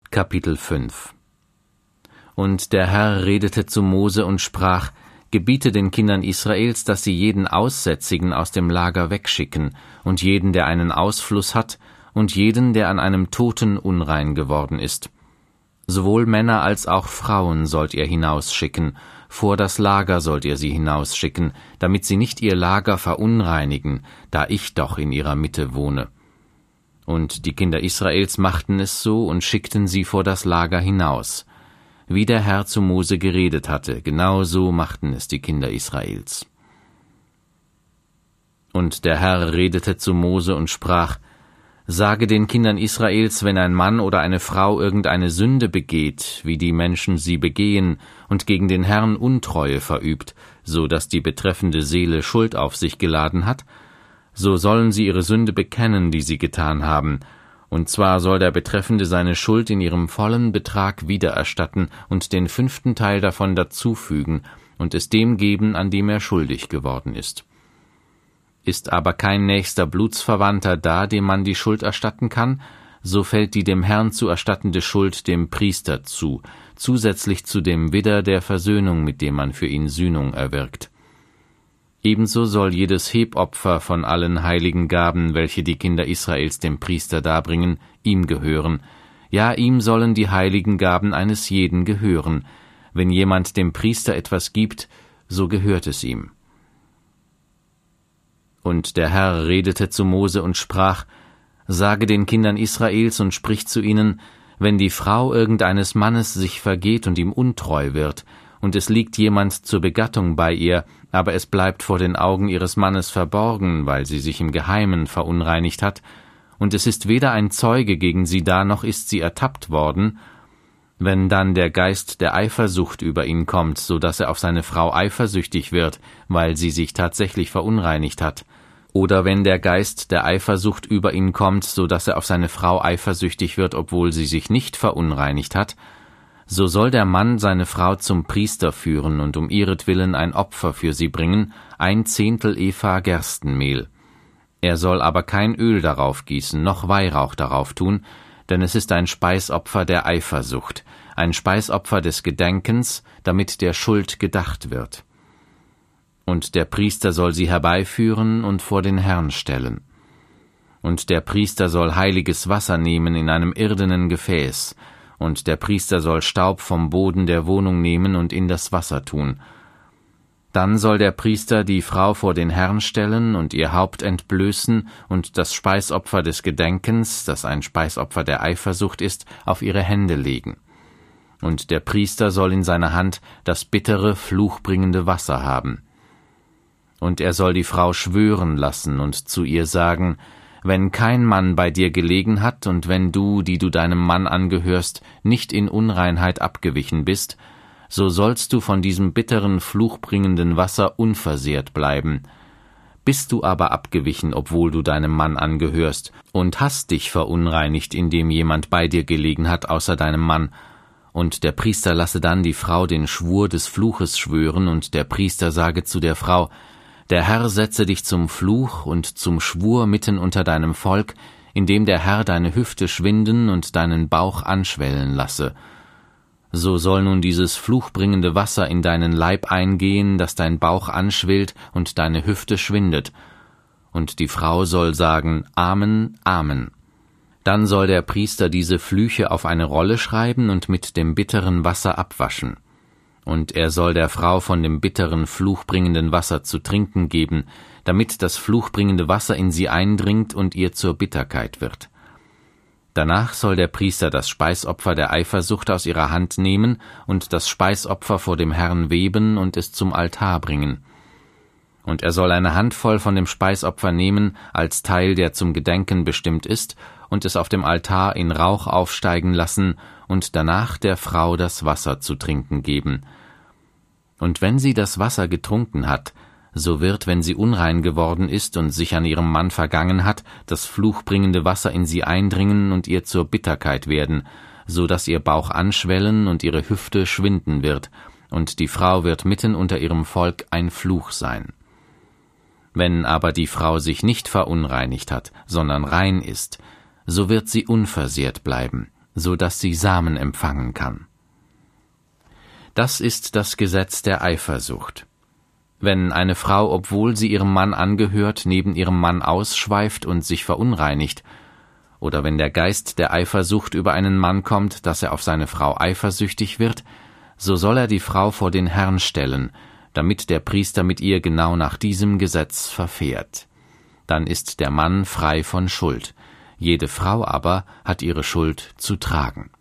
Kapitel 5 Und der Herr redete zu Mose und sprach: Gebiete den Kindern Israels, dass sie jeden Aussätzigen aus dem Lager wegschicken, und jeden, der einen Ausfluss hat, und jeden, der an einem Toten unrein geworden ist. Sowohl Männer als auch Frauen sollt ihr hinausschicken, vor das Lager sollt ihr sie hinausschicken, damit sie nicht ihr Lager verunreinigen, da ich doch in ihrer Mitte wohne. Und die Kinder Israels machten es so und schickten sie vor das Lager hinaus. Wie der Herr zu Mose geredet hatte, genau so machten es die Kinder Israels. Und der Herr redete zu Mose und sprach: Sage den Kindern Israels, wenn ein Mann oder eine Frau irgendeine Sünde begeht, wie die Menschen sie begehen, und gegen den Herrn Untreue verübt, so dass die betreffende Seele Schuld auf sich geladen hat, so sollen sie ihre Sünde bekennen, die sie getan haben, und zwar soll der Betreffende seine Schuld in ihrem vollen Betrag wiedererstatten und den 5. Teil davon dazufügen und es dem geben, an dem er schuldig geworden ist. Ist aber kein nächster Blutsverwandter da, dem man die Schuld erstatten kann, so fällt die dem Herrn zu erstattende Schuld dem Priester zu, zusätzlich zu dem Widder der Versöhnung, mit dem man für ihn Sühnung erwirkt. Ebenso soll jedes Hebopfer von allen heiligen Gaben, welche die Kinder Israels dem Priester darbringen, ihm gehören. Ja, ihm sollen die heiligen Gaben eines jeden gehören. Wenn jemand dem Priester etwas gibt, so gehört es ihm. Und der Herr redete zu Mose und sprach: Sage den Kindern Israels und sprich zu ihnen, wenn die Frau irgendeines Mannes sich vergeht und ihm untreu wird, und es liegt jemand zur Begattung bei ihr, aber es bleibt vor den Augen ihres Mannes verborgen, weil sie sich im Geheimen verunreinigt hat, und es ist weder ein Zeuge gegen sie da, noch ist sie ertappt worden, wenn dann der Geist der Eifersucht über ihn kommt, so dass er auf seine Frau eifersüchtig wird, weil sie sich tatsächlich verunreinigt hat, oder wenn der Geist der Eifersucht über ihn kommt, so dass er auf seine Frau eifersüchtig wird, obwohl sie sich nicht verunreinigt hat, so soll der Mann seine Frau zum Priester führen und um ihretwillen ein Opfer für sie bringen, 1/10 Epha Gerstenmehl. Er soll aber kein Öl darauf gießen, noch Weihrauch darauf tun, denn es ist ein Speisopfer der Eifersucht, ein Speisopfer des Gedenkens, damit der Schuld gedacht wird. Und der Priester soll sie herbeiführen und vor den Herrn stellen. Und der Priester soll heiliges Wasser nehmen in einem irdenen Gefäß, und der Priester soll Staub vom Boden der Wohnung nehmen und in das Wasser tun. Dann soll der Priester die Frau vor den Herrn stellen und ihr Haupt entblößen und das Speisopfer des Gedenkens, das ein Speisopfer der Eifersucht ist, auf ihre Hände legen. Und der Priester soll in seiner Hand das bittere, fluchbringende Wasser haben. Und er soll die Frau schwören lassen und zu ihr sagen: Wenn kein Mann bei dir gelegen hat und wenn du, die du deinem Mann angehörst, nicht in Unreinheit abgewichen bist, so sollst du von diesem bitteren, fluchbringenden Wasser unversehrt bleiben. Bist du aber abgewichen, obwohl du deinem Mann angehörst, und hast dich verunreinigt, indem jemand bei dir gelegen hat außer deinem Mann, und der Priester lasse dann die Frau den Schwur des Fluches schwören, und der Priester sage zu der Frau: Der Herr setze dich zum Fluch und zum Schwur mitten unter deinem Volk, indem der Herr deine Hüfte schwinden und deinen Bauch anschwellen lasse. So soll nun dieses fluchbringende Wasser in deinen Leib eingehen, dass dein Bauch anschwillt und deine Hüfte schwindet. Und die Frau soll sagen: Amen, Amen. Dann soll der Priester diese Flüche auf eine Rolle schreiben und mit dem bitteren Wasser abwaschen. Und er soll der Frau von dem bitteren, fluchbringenden Wasser zu trinken geben, damit das fluchbringende Wasser in sie eindringt und ihr zur Bitterkeit wird. Danach soll der Priester das Speisopfer der Eifersucht aus ihrer Hand nehmen und das Speisopfer vor dem Herrn weben und es zum Altar bringen. Und er soll eine Handvoll von dem Speisopfer nehmen, als Teil, der zum Gedenken bestimmt ist, und es auf dem Altar in Rauch aufsteigen lassen und danach der Frau das Wasser zu trinken geben. Und wenn sie das Wasser getrunken hat, so wird, wenn sie unrein geworden ist und sich an ihrem Mann vergangen hat, das fluchbringende Wasser in sie eindringen und ihr zur Bitterkeit werden, so dass ihr Bauch anschwellen und ihre Hüfte schwinden wird, und die Frau wird mitten unter ihrem Volk ein Fluch sein. Wenn aber die Frau sich nicht verunreinigt hat, sondern rein ist, so wird sie unversehrt bleiben, so dass sie Samen empfangen kann. Das ist das Gesetz der Eifersucht. Wenn eine Frau, obwohl sie ihrem Mann angehört, neben ihrem Mann ausschweift und sich verunreinigt, oder wenn der Geist der Eifersucht über einen Mann kommt, dass er auf seine Frau eifersüchtig wird, so soll er die Frau vor den Herrn stellen, damit der Priester mit ihr genau nach diesem Gesetz verfährt. Dann ist der Mann frei von Schuld, jede Frau aber hat ihre Schuld zu tragen.